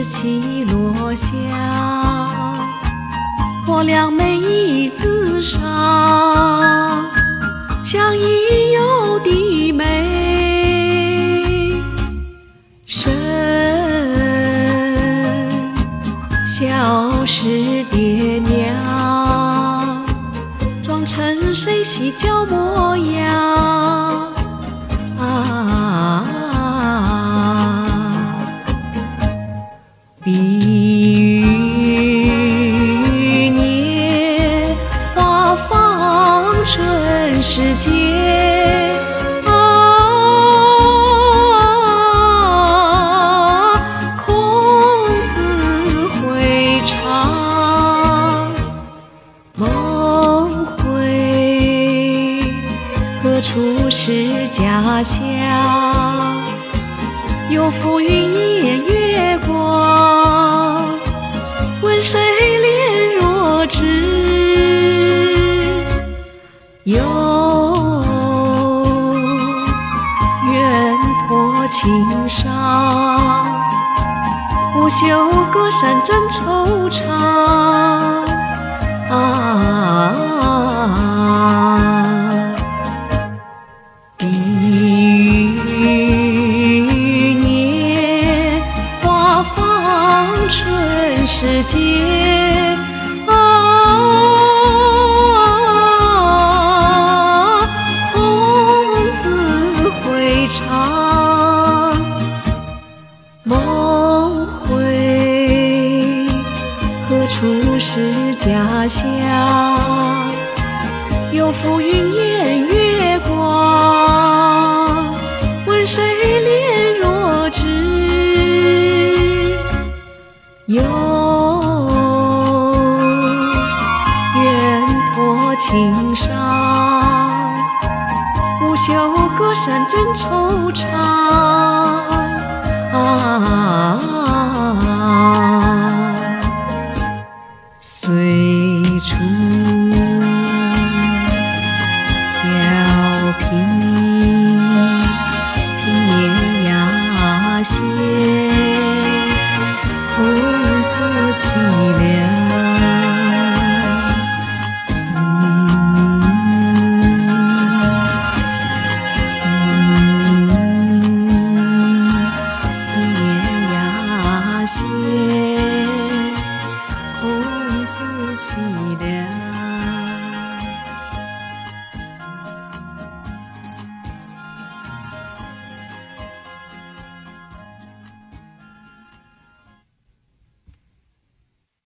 子起落下，驮两枚椅子上，像已有的美神，小时爹娘装成谁洗脚模样比喻年华芳春时节孔子会唱梦回何处是家乡，有浮云掩月光，问谁怜若只有愿托青纱，不休隔山真惆怅比喻年华芳春时节孔子会唱梦回何处是家乡，有浮云掩月光，问谁怜若只有愿托青纱，不休隔山真惆怅随处飘萍平野崖斜，孔子凄凉平野崖斜孔子凄凉。